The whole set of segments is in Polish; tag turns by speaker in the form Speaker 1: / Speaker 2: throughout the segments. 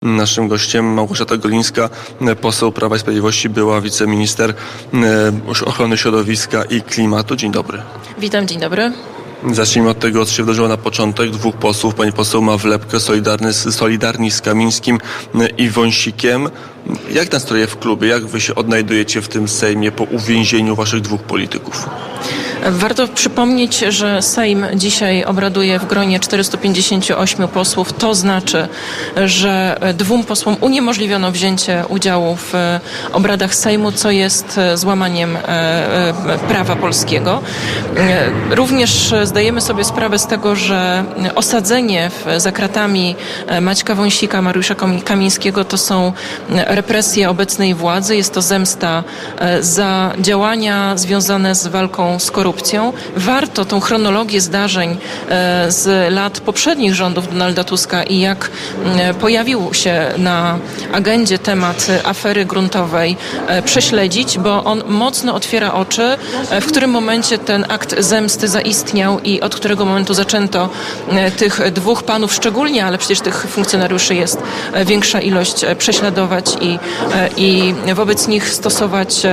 Speaker 1: Naszym gościem Małgorzata Golińska, poseł Prawa i Sprawiedliwości, była wiceminister ochrony środowiska i klimatu. Dzień dobry.
Speaker 2: Witam, dzień dobry.
Speaker 1: Zacznijmy od tego, co się wydarzyło na początek. Dwóch posłów, pani poseł ma wlepkę, solidarni z Kamińskim i Wąsikiem. Jak nastroje w klubie? Jak wy się odnajdujecie w tym Sejmie po uwięzieniu waszych dwóch polityków?
Speaker 2: Warto przypomnieć, że Sejm dzisiaj obraduje w gronie 458 posłów. To znaczy, że dwóm posłom uniemożliwiono wzięcie udziału w obradach Sejmu, co jest złamaniem prawa polskiego. Również zdajemy sobie sprawę z tego, że osadzenie za kratami Maćka Wąsika, Mariusza Kamińskiego to są represje obecnej władzy. Jest to zemsta za działania związane z walką z korupcją. Warto tą chronologię zdarzeń z lat poprzednich rządów Donalda Tuska i jak pojawił się na agendzie temat afery gruntowej prześledzić, bo on mocno otwiera oczy, w którym momencie ten akt zemsty zaistniał i od którego momentu zaczęto tych dwóch panów szczególnie, ale przecież tych funkcjonariuszy jest większa ilość, prześladować i wobec nich stosować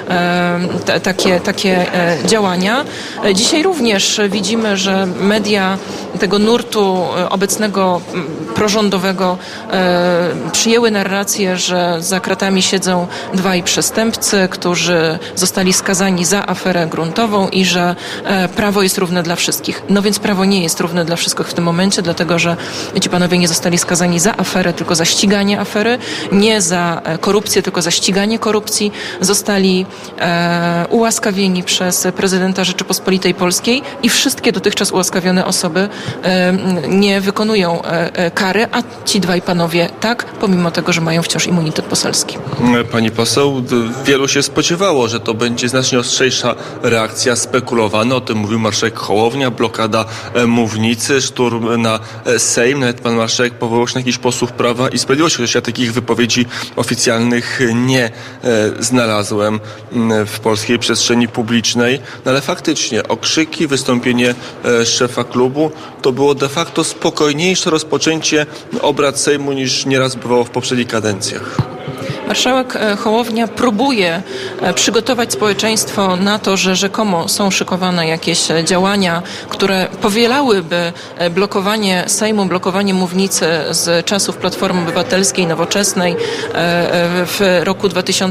Speaker 2: takie działania. Dzisiaj również widzimy, że media tego nurtu obecnego prorządowego przyjęły narrację, że za kratami siedzą dwaj przestępcy, którzy zostali skazani za aferę gruntową i że prawo jest równe dla wszystkich. No więc prawo nie jest równe dla wszystkich w tym momencie, dlatego że ci panowie nie zostali skazani za aferę, tylko za ściganie afery, nie za korupcję, tylko za ściganie korupcji. Zostali ułaskawieni przez prezydenta Rzeczypospolitej Polskiej i wszystkie dotychczas ułaskawione osoby nie wykonują kary, a ci dwaj panowie tak, pomimo tego, że mają wciąż immunitet poselski.
Speaker 1: Pani poseł, wielu się spodziewało, że to będzie znacznie ostrzejsza reakcja. Spekulowano, o tym mówił marszałek Hołownia, blokada mównicy, szturm na Sejm. Nawet pan marszałek powołał się na jakichś posłów Prawa i Sprawiedliwości, chociaż ja takich wypowiedzi oficjalnych nie znalazłem w polskiej przestrzeni publicznej. No ale faktycznie okrzyki, wystąpienie szefa klubu to było de facto spokojniejsze rozpoczęcie obrad Sejmu niż nieraz bywało w poprzednich kadencjach.
Speaker 2: Marszałek Hołownia próbuje przygotować społeczeństwo na to, że rzekomo są szykowane jakieś działania, które powielałyby blokowanie Sejmu, blokowanie mównicy z czasów Platformy Obywatelskiej, Nowoczesnej w roku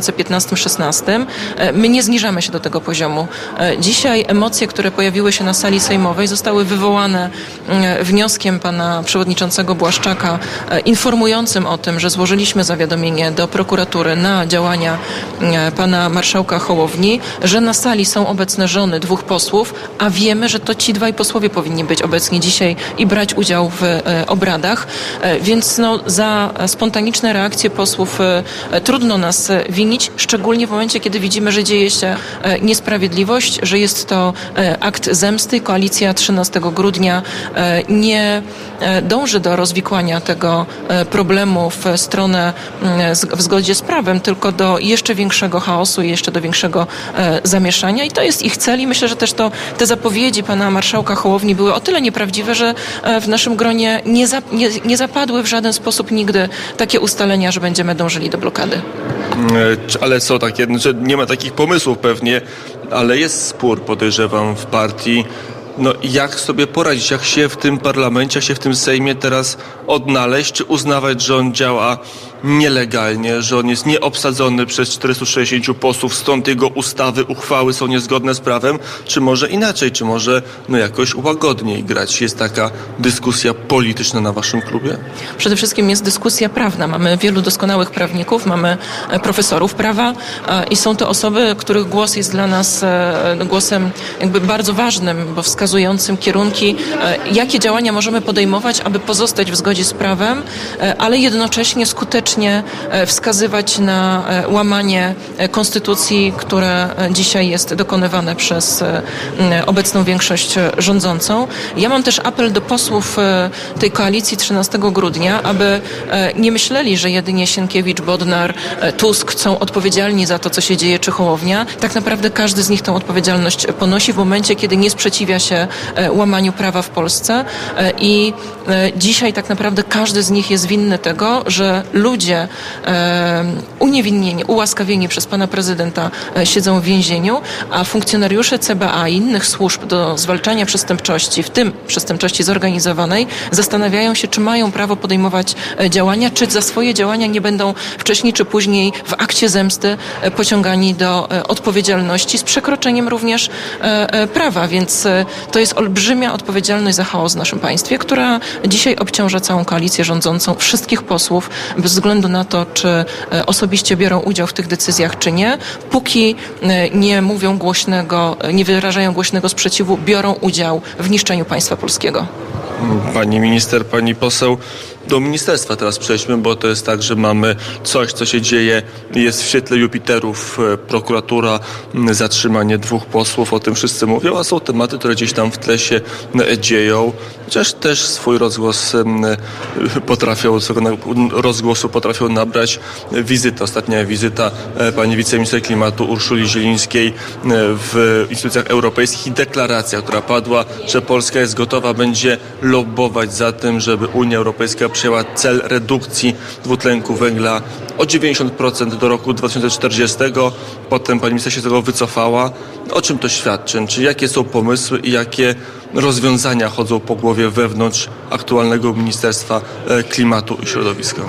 Speaker 2: 2015-16. My nie zniżamy się do tego poziomu. Dzisiaj emocje, które pojawiły się na sali sejmowej, zostały wywołane wnioskiem pana przewodniczącego Błaszczaka informującym o tym, że złożyliśmy zawiadomienie do prokuratury na działania pana marszałka Hołowni, że na sali są obecne żony dwóch posłów, a wiemy, że to ci dwaj posłowie powinni być obecni dzisiaj i brać udział w obradach. Więc za spontaniczne reakcje posłów trudno nas winić, szczególnie w momencie, kiedy widzimy, że dzieje się niesprawiedliwość, że jest to akt zemsty. Koalicja 13 grudnia nie dąży do rozwikłania tego problemu w stronę w zgodzie z prawem, tylko do jeszcze większego chaosu i jeszcze do większego zamieszania. I to jest ich cel i myślę, że też te zapowiedzi pana marszałka Hołowni były o tyle nieprawdziwe, że w naszym gronie nie zapadły w żaden sposób nigdy takie ustalenia, że będziemy dążyli do blokady.
Speaker 1: Ale są takie, że nie ma takich pomysłów pewnie, ale jest spór, podejrzewam, w partii. No i jak sobie poradzić, jak się w tym parlamencie, jak się w tym Sejmie teraz odnaleźć, czy uznawać, że on działa nielegalnie, że on jest nieobsadzony przez 460 posłów, stąd jego ustawy, uchwały są niezgodne z prawem, czy może inaczej, czy może jakoś łagodniej grać? Jest taka dyskusja polityczna na waszym klubie?
Speaker 2: Przede wszystkim jest dyskusja prawna. Mamy wielu doskonałych prawników, mamy profesorów prawa i są to osoby, których głos jest dla nas głosem jakby bardzo ważnym, bo wskazującym kierunki, jakie działania możemy podejmować, aby pozostać w zgodzie z prawem, ale jednocześnie skutecznie wskazywać na łamanie konstytucji, które dzisiaj jest dokonywane przez obecną większość rządzącą. Ja mam też apel do posłów tej koalicji 13 grudnia, aby nie myśleli, że jedynie Sienkiewicz, Bodnar, Tusk są odpowiedzialni za to, co się dzieje, czy Hołownia. Tak naprawdę każdy z nich tę odpowiedzialność ponosi w momencie, kiedy nie sprzeciwia się się łamaniu prawa w Polsce i dzisiaj tak naprawdę każdy z nich jest winny tego, że ludzie uniewinnieni, ułaskawieni przez pana prezydenta siedzą w więzieniu, a funkcjonariusze CBA i innych służb do zwalczania przestępczości, w tym przestępczości zorganizowanej, zastanawiają się, czy mają prawo podejmować działania, czy za swoje działania nie będą wcześniej czy później w akcie zemsty pociągani do odpowiedzialności z przekroczeniem również prawa. Więc to jest olbrzymia odpowiedzialność za chaos w naszym państwie, która dzisiaj obciąża całą koalicję rządzącą, wszystkich posłów, bez względu na to, czy osobiście biorą udział w tych decyzjach, czy nie. Póki nie mówią głośnego, nie wyrażają głośnego sprzeciwu, biorą udział w niszczeniu państwa polskiego.
Speaker 1: Pani minister, pani poseł, do ministerstwa teraz przejdźmy, bo to jest tak, że mamy coś, co się dzieje, jest w świetle Jupiterów, prokuratura, zatrzymanie 2 posłów, o tym wszyscy mówią, a są tematy, które gdzieś tam w tle się dzieją, chociaż też swój rozgłosu potrafią nabrać ostatnia wizyta pani wiceminister klimatu Urszuli Zielińskiej w instytucjach europejskich i deklaracja, która padła, że Polska jest gotowa, będzie lobbować za tym, żeby Unia Europejska przyjęła cel redukcji dwutlenku węgla o 90% do roku 2040. Potem pani minister się z tego wycofała. O czym to świadczy? Czy jakie są pomysły i jakie rozwiązania chodzą po głowie wewnątrz aktualnego Ministerstwa Klimatu i Środowiska?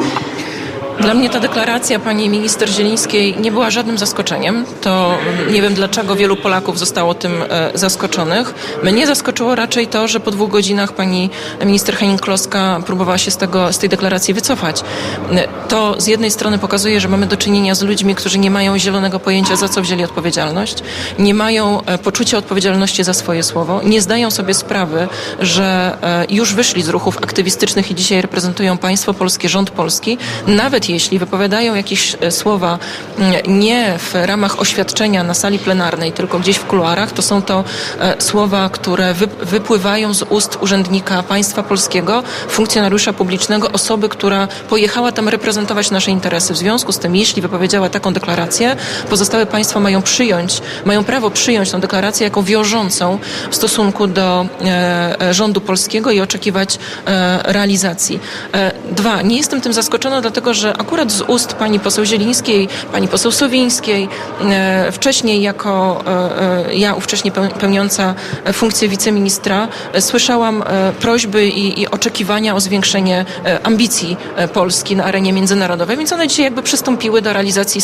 Speaker 2: Dla mnie ta deklaracja pani minister Zielińskiej nie była żadnym zaskoczeniem. To nie wiem, dlaczego wielu Polaków zostało tym zaskoczonych. Mnie zaskoczyło raczej to, że po 2 godzinach pani minister Hennig-Kloska próbowała się z tej deklaracji wycofać. To z jednej strony pokazuje, że mamy do czynienia z ludźmi, którzy nie mają zielonego pojęcia, za co wzięli odpowiedzialność, nie mają poczucia odpowiedzialności za swoje słowo, nie zdają sobie sprawy, że już wyszli z ruchów aktywistycznych i dzisiaj reprezentują państwo polskie, rząd polski, nawet jeśli wypowiadają jakieś słowa nie w ramach oświadczenia na sali plenarnej, tylko gdzieś w kuluarach, to są to słowa, które wypływają z ust urzędnika państwa polskiego, funkcjonariusza publicznego, osoby, która pojechała tam reprezentować nasze interesy. W związku z tym, jeśli wypowiedziała taką deklarację, pozostałe państwa mają prawo przyjąć tę deklarację jako wiążącą w stosunku do rządu polskiego i oczekiwać realizacji. 2. Nie jestem tym zaskoczona, dlatego że akurat z ust pani poseł Zielińskiej, pani poseł Sowińskiej, wcześniej jako ja ówcześnie pełniąca funkcję wiceministra, słyszałam prośby i oczekiwania o zwiększenie ambicji Polski na arenie międzynarodowej, więc one dzisiaj jakby przystąpiły do realizacji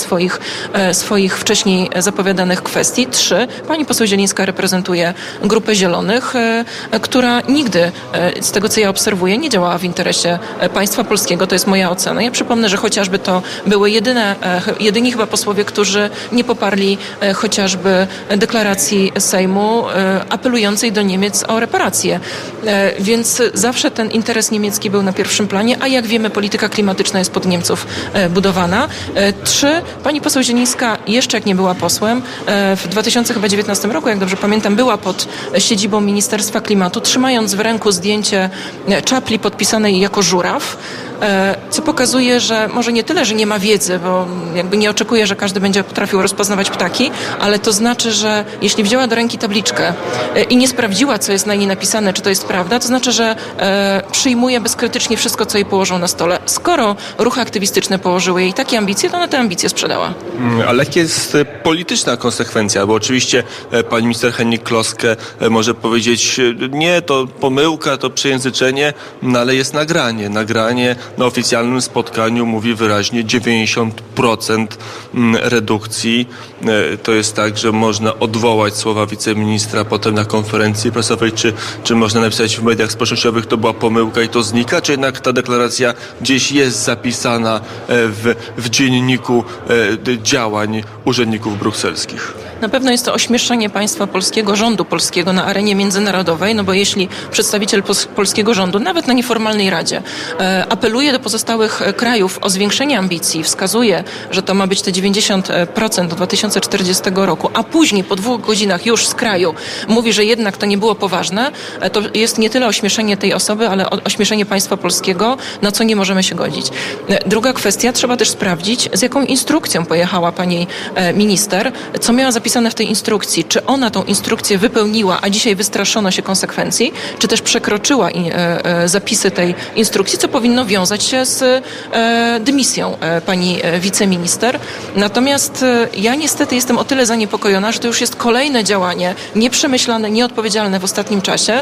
Speaker 2: swoich wcześniej zapowiadanych kwestii. 3. Pani poseł Zielińska reprezentuje Grupę Zielonych, która nigdy, z tego co ja obserwuję, nie działała w interesie państwa polskiego. To jest moja ocena. Ja przypomnę, że chociażby to były jedyni chyba posłowie, którzy nie poparli chociażby deklaracji Sejmu apelującej do Niemiec o reparacje. Więc zawsze ten interes niemiecki był na pierwszym planie, a jak wiemy, polityka klimatyczna jest pod Niemców budowana. 3. Pani poseł Zielińska, jeszcze jak nie była posłem, w 2019 roku, jak dobrze pamiętam, była pod siedzibą Ministerstwa Klimatu, trzymając w ręku zdjęcie czapli podpisanej jako żuraw, co pokazuje, że może nie tyle, że nie ma wiedzy, bo jakby nie oczekuje, że każdy będzie potrafił rozpoznawać ptaki, ale to znaczy, że jeśli wzięła do ręki tabliczkę i nie sprawdziła, co jest na niej napisane, czy to jest prawda, to znaczy, że przyjmuje bezkrytycznie wszystko, co jej położą na stole. Skoro ruchy aktywistyczne położyły jej takie ambicje, to ona te ambicje sprzedała.
Speaker 1: Ale jaka jest polityczna konsekwencja? Bo oczywiście pani minister Hennig-Kloskę może powiedzieć, nie, to pomyłka, to przejęzyczenie, no ale jest nagranie. Nagranie na oficjalnym spotkaniu mówi wyraźnie 90% redukcji. To jest tak, że można odwołać słowa wiceministra potem na konferencji prasowej, czy można napisać w mediach społecznościowych, to była pomyłka i to znika, czy jednak ta deklaracja gdzieś jest zapisana w dzienniku działań urzędników brukselskich?
Speaker 2: Na pewno jest to ośmieszenie państwa polskiego, rządu polskiego na arenie międzynarodowej, no bo jeśli przedstawiciel polskiego rządu, nawet na nieformalnej radzie, apeluje apeluje do pozostałych krajów o zwiększenie ambicji, wskazuje, że to ma być te 90% do 2040 roku, a później po 2 godzinach już z kraju mówi, że jednak to nie było poważne, to jest nie tyle ośmieszenie tej osoby, ale ośmieszenie państwa polskiego, na co nie możemy się godzić. Druga kwestia, trzeba też sprawdzić, z jaką instrukcją pojechała pani minister, co miała zapisane w tej instrukcji, czy ona tą instrukcję wypełniła, a dzisiaj wystraszono się konsekwencji, czy też przekroczyła zapisy tej instrukcji, co powinno wiązać się z dymisją pani wiceminister. Natomiast ja niestety jestem o tyle zaniepokojona, że to już jest kolejne działanie nieprzemyślane, nieodpowiedzialne w ostatnim czasie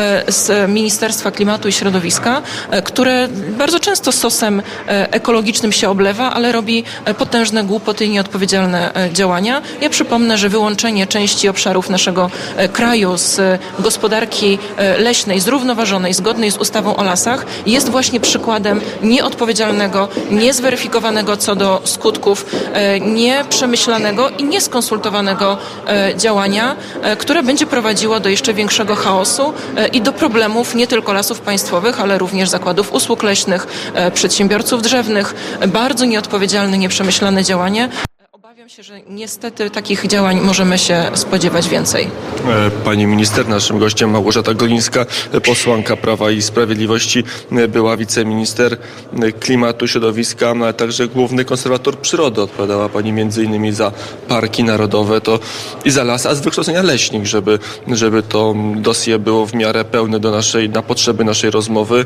Speaker 2: z Ministerstwa Klimatu i Środowiska, które bardzo często sosem ekologicznym się oblewa, ale robi potężne głupoty i nieodpowiedzialne działania. Ja przypomnę, że wyłączenie części obszarów naszego kraju z gospodarki leśnej, zrównoważonej, zgodnej z ustawą o lasach, jest właśnie przykładem nieodpowiedzialnego, niezweryfikowanego co do skutków, nieprzemyślanego i nieskonsultowanego działania, które będzie prowadziło do jeszcze większego chaosu i do problemów nie tylko Lasów Państwowych, ale również zakładów usług leśnych, przedsiębiorców drzewnych. Bardzo nieodpowiedzialne, nieprzemyślane działanie. Obawiam się, że niestety takich działań możemy się spodziewać więcej.
Speaker 1: Pani minister, naszym gościem Małgorzata Golińska, posłanka Prawa i Sprawiedliwości, była wiceminister klimatu, środowiska, ale także główny konserwator przyrody. Odpowiadała pani m.in. za parki narodowe i za las, a z wykształcenia leśnik, żeby to dossier było w miarę pełne na potrzeby naszej rozmowy.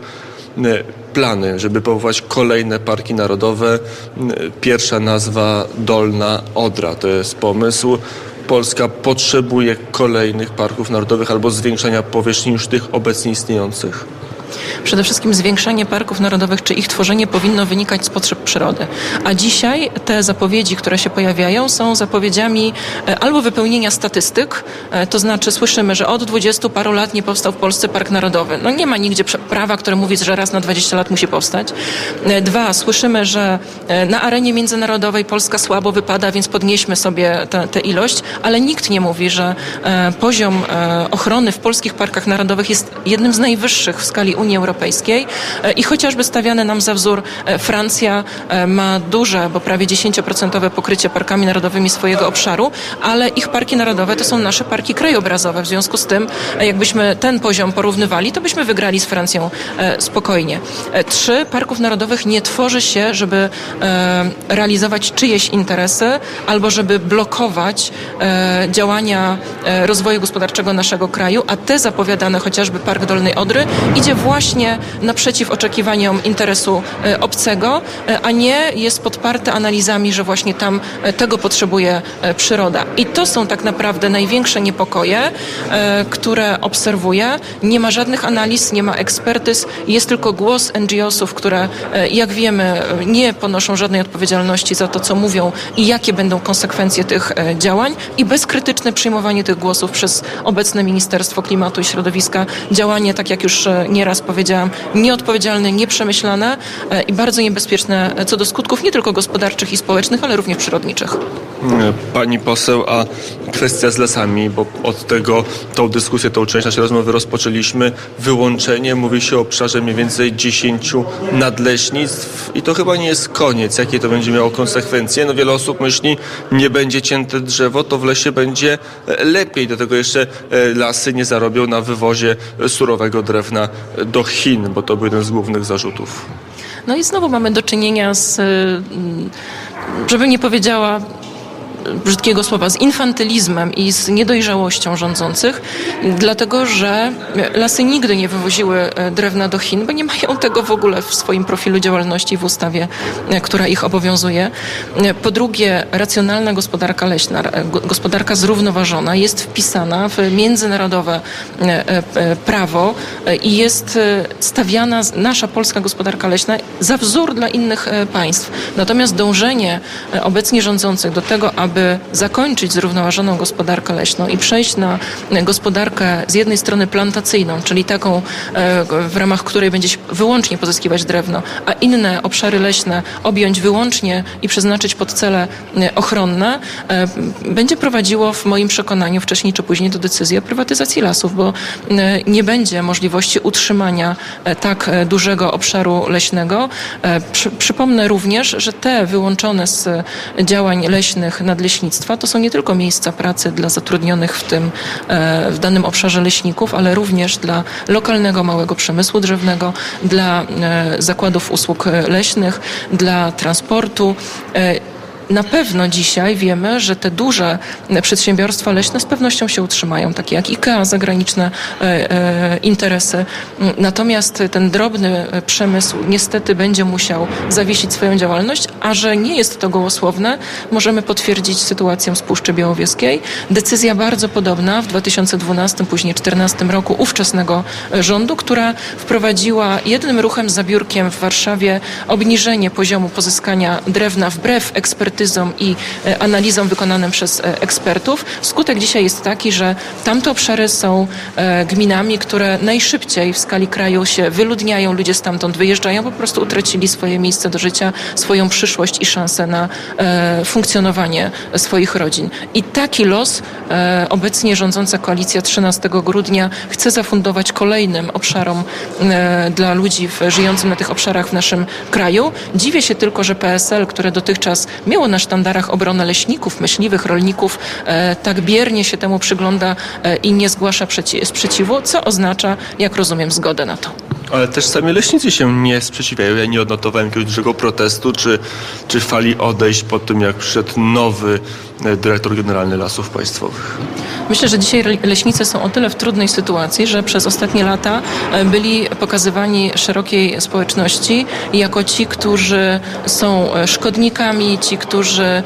Speaker 1: Plany, żeby powołać kolejne parki narodowe. Pierwsza nazwa Dolna Odra. To jest pomysł. Polska potrzebuje kolejnych parków narodowych albo zwiększania powierzchni już tych obecnie istniejących.
Speaker 2: Przede wszystkim zwiększanie parków narodowych, czy ich tworzenie powinno wynikać z potrzeb przyrody. A dzisiaj te zapowiedzi, które się pojawiają, są zapowiedziami albo wypełnienia statystyk, to znaczy słyszymy, że od 20 paru lat nie powstał w Polsce park narodowy. No nie ma nigdzie prawa, które mówi, że raz na 20 lat musi powstać. 2, słyszymy, że na arenie międzynarodowej Polska słabo wypada, więc podnieśmy sobie tę ilość, ale nikt nie mówi, że poziom ochrony w polskich parkach narodowych jest jednym z najwyższych w skali Unii Europejskiej i chociażby stawiane nam za wzór Francja ma duże, bo prawie 10% pokrycie parkami narodowymi swojego obszaru, ale ich parki narodowe to są nasze parki krajobrazowe. W związku z tym, jakbyśmy ten poziom porównywali, to byśmy wygrali z Francją spokojnie. 3, parków narodowych nie tworzy się, żeby realizować czyjeś interesy albo żeby blokować działania rozwoju gospodarczego naszego kraju, a te zapowiadane, chociażby Park Dolnej Odry, idzie właśnie naprzeciw oczekiwaniom interesu obcego, a nie jest podparte analizami, że właśnie tam tego potrzebuje przyroda. I to są tak naprawdę największe niepokoje, które obserwuję. Nie ma żadnych analiz, nie ma ekspertyz, jest tylko głos NGO-sów, które, jak wiemy, nie ponoszą żadnej odpowiedzialności za to, co mówią i jakie będą konsekwencje tych działań i bezkrytyczne przyjmowanie tych głosów przez obecne Ministerstwo Klimatu i Środowiska. Działanie, tak jak już nieraz powiedziałam, nieodpowiedzialne, nieprzemyślane i bardzo niebezpieczne co do skutków nie tylko gospodarczych i społecznych, ale również przyrodniczych.
Speaker 1: Pani poseł, a kwestia z lasami, bo od tego tą dyskusję, tą część naszej rozmowy rozpoczęliśmy. Wyłączenie, mówi się o obszarze mniej więcej 10 nadleśnictw i to chyba nie jest koniec. Jakie to będzie miało konsekwencje? No wiele osób myśli, nie będzie cięte drzewo, to w lesie będzie lepiej. Do tego jeszcze lasy nie zarobią na wywozie surowego drewna do Chin, bo to był jeden z głównych zarzutów.
Speaker 2: No i znowu mamy do czynienia z, żebym nie powiedziała brzydkiego słowa, z infantylizmem i z niedojrzałością rządzących, dlatego że lasy nigdy nie wywoziły drewna do Chin, bo nie mają tego w ogóle w swoim profilu działalności w ustawie, która ich obowiązuje. Po drugie, racjonalna gospodarka leśna, gospodarka zrównoważona jest wpisana w międzynarodowe prawo i jest stawiana nasza polska gospodarka leśna za wzór dla innych państw. Natomiast dążenie obecnie rządzących do tego, aby aby zakończyć zrównoważoną gospodarkę leśną i przejść na gospodarkę z jednej strony plantacyjną, czyli taką, w ramach której będzie się wyłącznie pozyskiwać drewno, a inne obszary leśne objąć wyłącznie i przeznaczyć pod cele ochronne, będzie prowadziło w moim przekonaniu wcześniej czy później do decyzji o prywatyzacji lasów, bo nie będzie możliwości utrzymania tak dużego obszaru leśnego. Przypomnę również, że te wyłączone z działań leśnych nadleśnictwa to są nie tylko miejsca pracy dla zatrudnionych w danym obszarze leśników, ale również dla lokalnego małego przemysłu drzewnego, dla zakładów usług leśnych, dla transportu. Na pewno dzisiaj wiemy, że te duże przedsiębiorstwa leśne z pewnością się utrzymają, takie jak IKEA, zagraniczne interesy. Natomiast ten drobny przemysł niestety będzie musiał zawiesić swoją działalność, a że nie jest to gołosłowne, możemy potwierdzić sytuację z Puszczy Białowieskiej. Decyzja bardzo podobna w 2012, później 2014 roku ówczesnego rządu, która wprowadziła jednym ruchem za biurkiem w Warszawie obniżenie poziomu pozyskania drewna wbrew ekspertyzom i analizom wykonanym przez ekspertów. Skutek dzisiaj jest taki, że tamte obszary są gminami, które najszybciej w skali kraju się wyludniają, ludzie stamtąd wyjeżdżają, po prostu utracili swoje miejsce do życia, swoją przyszłość i szansę na funkcjonowanie swoich rodzin. I taki los obecnie rządząca koalicja 13 grudnia chce zafundować kolejnym obszarom dla ludzi żyjących na tych obszarach w naszym kraju. Dziwię się tylko, że PSL, które dotychczas miało na sztandarach obronę leśników, myśliwych, rolników, tak biernie się temu przygląda i nie zgłasza sprzeciwu, co oznacza, jak rozumiem, zgodę na to.
Speaker 1: Ale też sami leśnicy się nie sprzeciwiają. Ja nie odnotowałem jakiegoś dużego protestu czy fali odejść po tym, jak przyszedł nowy dyrektor generalny Lasów Państwowych.
Speaker 2: Myślę, że dzisiaj leśnicy są o tyle w trudnej sytuacji, że przez ostatnie lata byli pokazywani szerokiej społeczności jako ci, którzy są szkodnikami, ci, którzy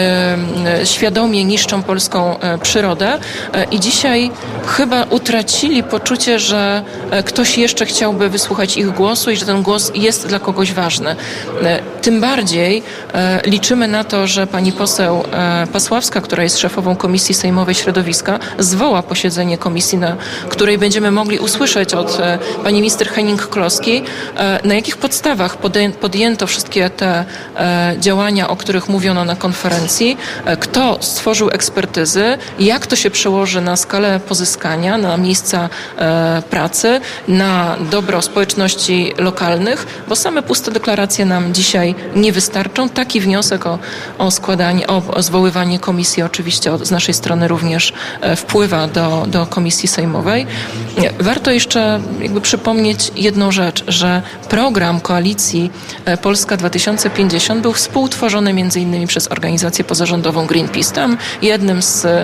Speaker 2: świadomie niszczą polską przyrodę i dzisiaj chyba utracili poczucie, że ktoś jeszcze chciałby wysłuchać ich głosu i że ten głos jest dla kogoś ważny. Tym bardziej liczymy na to, że pani poseł Pasławska, która jest szefową Komisji Sejmowej Środowiska, zwoła posiedzenie komisji, na której będziemy mogli usłyszeć od pani minister Hennig-Kloski, na jakich podstawach podjęto wszystkie te działania, o których mówiono na konferencji, kto stworzył ekspertyzy, jak to się przełoży na skalę pozyskania, na miejsca pracy, na dobro społeczności lokalnych, bo same puste deklaracje nam dzisiaj nie wystarczą. Taki wniosek o składanie, o zwoływanie komisji oczywiście z naszej strony również wpływa do Komisji Sejmowej. Warto jeszcze przypomnieć jedną rzecz, że program Koalicji Polska 2050 był współtworzony m.in. przez organizację pozarządową Greenpeace. Tam jedną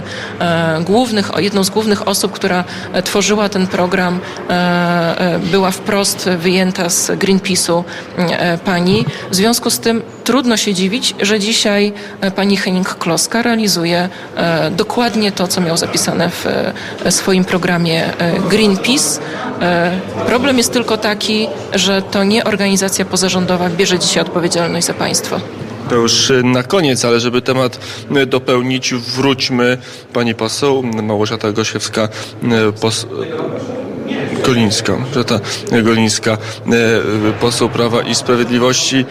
Speaker 2: z głównych osób, która tworzyła ten program, była wprost wyjęta z Greenpeace'u pani. W związku z tym trudno się dziwić, że dzisiaj pani Hennig-Kloska realizuje dokładnie to, co miał zapisane w swoim programie Greenpeace. Problem jest tylko taki, że to nie organizacja pozarządowa bierze dzisiaj odpowiedzialność za państwo.
Speaker 1: To już na koniec, ale żeby temat dopełnić, wróćmy. Pani poseł Małgorzata Golińska, poseł Prawa i Sprawiedliwości.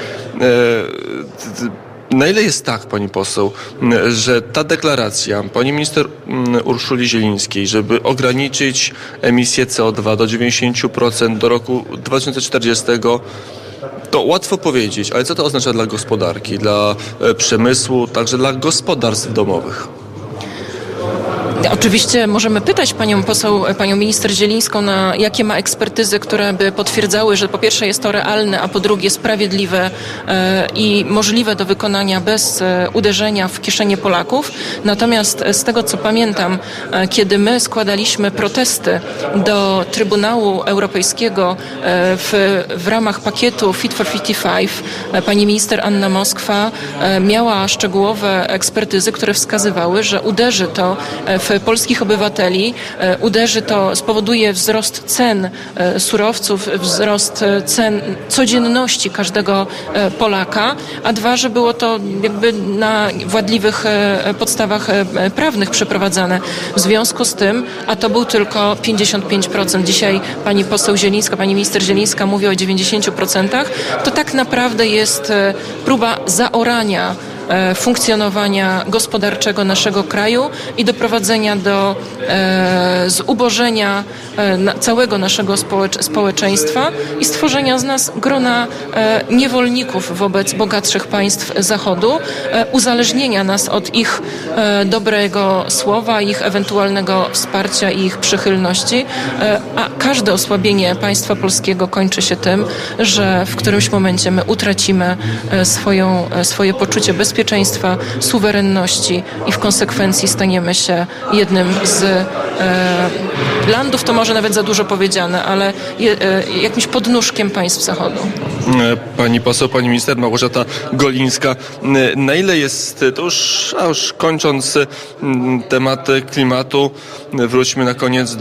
Speaker 1: Na ile jest tak, pani poseł, że ta deklaracja pani minister Urszuli Zielińskiej, żeby ograniczyć emisję CO2 do 90% do roku 2040, to łatwo powiedzieć, ale co to oznacza dla gospodarki, dla przemysłu, także dla gospodarstw domowych?
Speaker 2: Oczywiście możemy pytać panią minister Zielińską, na jakie ma ekspertyzy, które by potwierdzały, że po pierwsze jest to realne, a po drugie sprawiedliwe i możliwe do wykonania bez uderzenia w kieszenie Polaków. Natomiast z tego, co pamiętam, kiedy my składaliśmy protesty do Trybunału Europejskiego w ramach pakietu Fit for 55, pani minister Anna Moskwa miała szczegółowe ekspertyzy, które wskazywały, że uderzy to w w polskich obywateli. Uderzy to, spowoduje wzrost cen surowców, wzrost cen codzienności każdego Polaka, a dwa, że było to jakby na wadliwych podstawach prawnych przeprowadzane. W związku z tym, a to był tylko 55%. Dzisiaj pani poseł Zielińska, pani minister Zielińska mówi o 90%. To tak naprawdę jest próba zaorania funkcjonowania gospodarczego naszego kraju i doprowadzenia do zubożenia całego naszego społeczeństwa i stworzenia z nas grona niewolników wobec bogatszych państw Zachodu, uzależnienia nas od ich dobrego słowa, ich ewentualnego wsparcia i ich przychylności, a każde osłabienie państwa polskiego kończy się tym, że w którymś momencie my utracimy swoje poczucie bezpieczeństwa, suwerenności i w konsekwencji staniemy się jednym z landów, to może nawet za dużo powiedziane, ale jakimś podnóżkiem państw Zachodu.
Speaker 1: Pani poseł, pani minister Małgorzata Golińska, na ile jest, to już kończąc temat klimatu, wróćmy na koniec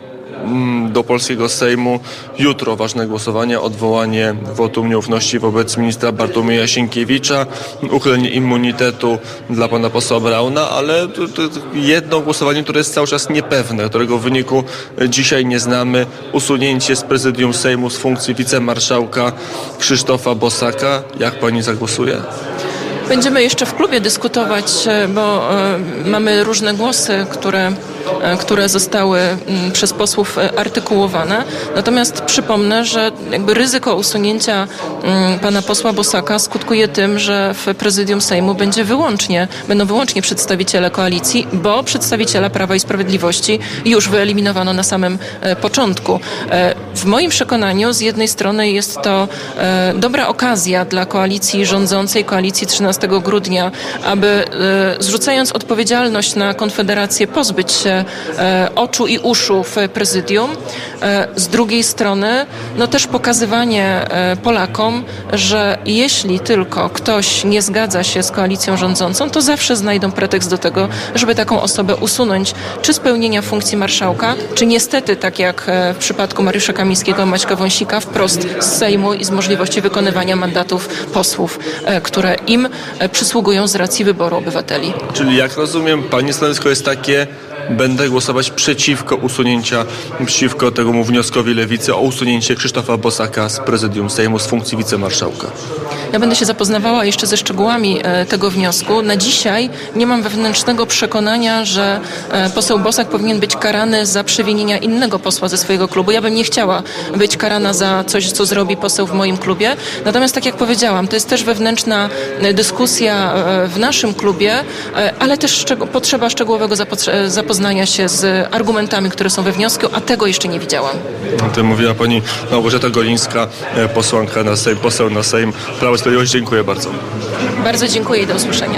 Speaker 1: do polskiego Sejmu. Jutro ważne głosowanie, odwołanie wotum nieufności wobec ministra Bartłomieja Sienkiewicza, uchylenie immunitetu dla pana posła Brauna, ale to jedno głosowanie, które jest cały czas niepewne, którego wyniku dzisiaj nie znamy. Usunięcie z prezydium Sejmu z funkcji wicemarszałka Krzysztofa Bosaka. Jak pani zagłosuje?
Speaker 2: Będziemy jeszcze w klubie dyskutować, bo mamy różne głosy, które zostały przez posłów artykułowane. Natomiast przypomnę, że jakby ryzyko usunięcia pana posła Bosaka skutkuje tym, że w prezydium Sejmu będą wyłącznie przedstawiciele koalicji, bo przedstawiciela Prawa i Sprawiedliwości już wyeliminowano na samym początku. W moim przekonaniu z jednej strony jest to dobra okazja dla koalicji rządzącej, koalicji 13 grudnia, aby zrzucając odpowiedzialność na Konfederację pozbyć się oczu i uszu w prezydium. Z drugiej strony też pokazywanie Polakom, że jeśli tylko ktoś nie zgadza się z koalicją rządzącą, to zawsze znajdą pretekst do tego, żeby taką osobę usunąć, czy z pełnienia funkcji marszałka, czy niestety, tak jak w przypadku Mariusza Kamińskiego, Maćka Wąsika, wprost z Sejmu i z możliwości wykonywania mandatów posłów, które im przysługują z racji wyboru obywateli.
Speaker 1: Czyli jak rozumiem, pani stanowisko jest takie: będę głosować przeciwko temu wnioskowi Lewicy o usunięcie Krzysztofa Bosaka z prezydium Sejmu z funkcji wicemarszałka.
Speaker 2: Ja będę się zapoznawała jeszcze ze szczegółami tego wniosku. Na dzisiaj nie mam wewnętrznego przekonania, że poseł Bosak powinien być karany za przewinienia innego posła ze swojego klubu. Ja bym nie chciała być karana za coś, co zrobi poseł w moim klubie. Natomiast tak jak powiedziałam, to jest też wewnętrzna dyskusja w naszym klubie, ale też potrzeba szczegółowego zapoznania się z argumentami, które są we wniosku, a tego jeszcze nie widziałam.
Speaker 1: O tym mówiła pani Małgorzata Golińska, posłanka na Sejm, poseł na Sejm Prawo i Sprawiedliwość. Dziękuję bardzo.
Speaker 2: Bardzo dziękuję i do usłyszenia.